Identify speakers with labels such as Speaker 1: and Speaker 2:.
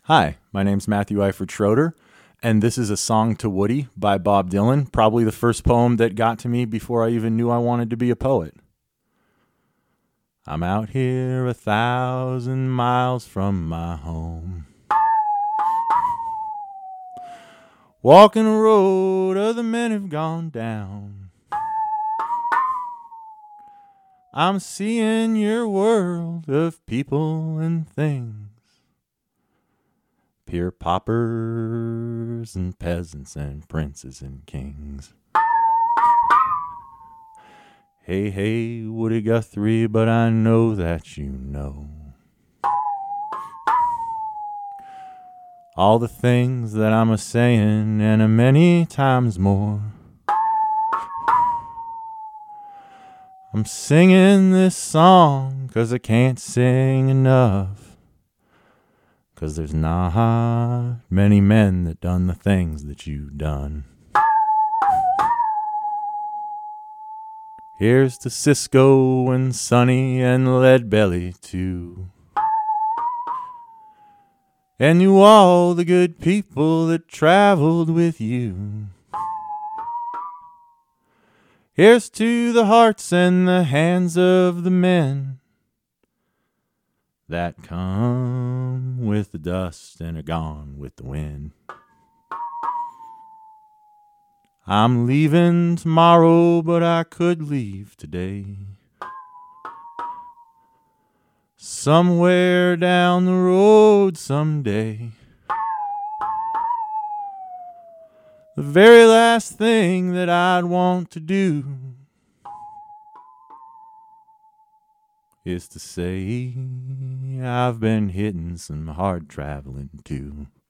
Speaker 1: Hi, my name's Matthew Eifert Schroeder, and this is A Song to Woody by Bob Dylan, probably the first poem that got to me before I even knew I wanted to be a poet. I'm out here 1,000 miles from my home, walking a road other men have gone down. I'm seeing your world of people and things, pure paupers and peasants and princes and kings. Hey, hey, Woody Guthrie, but I know that you know all the things that I'm a-saying and a-many times more. I'm singing this song 'cause I can't sing enough, 'cause there's not many men that done the things that you've done. Here's to Cisco and Sonny and Leadbelly too, and to all the good people that traveled with you. Here's to the hearts and the hands of the men that come with the dust and are gone with the wind. I'm leaving tomorrow, but I could leave today. Somewhere down the road someday. The very last thing that I'd want to do is to say I've been hitting some hard traveling too.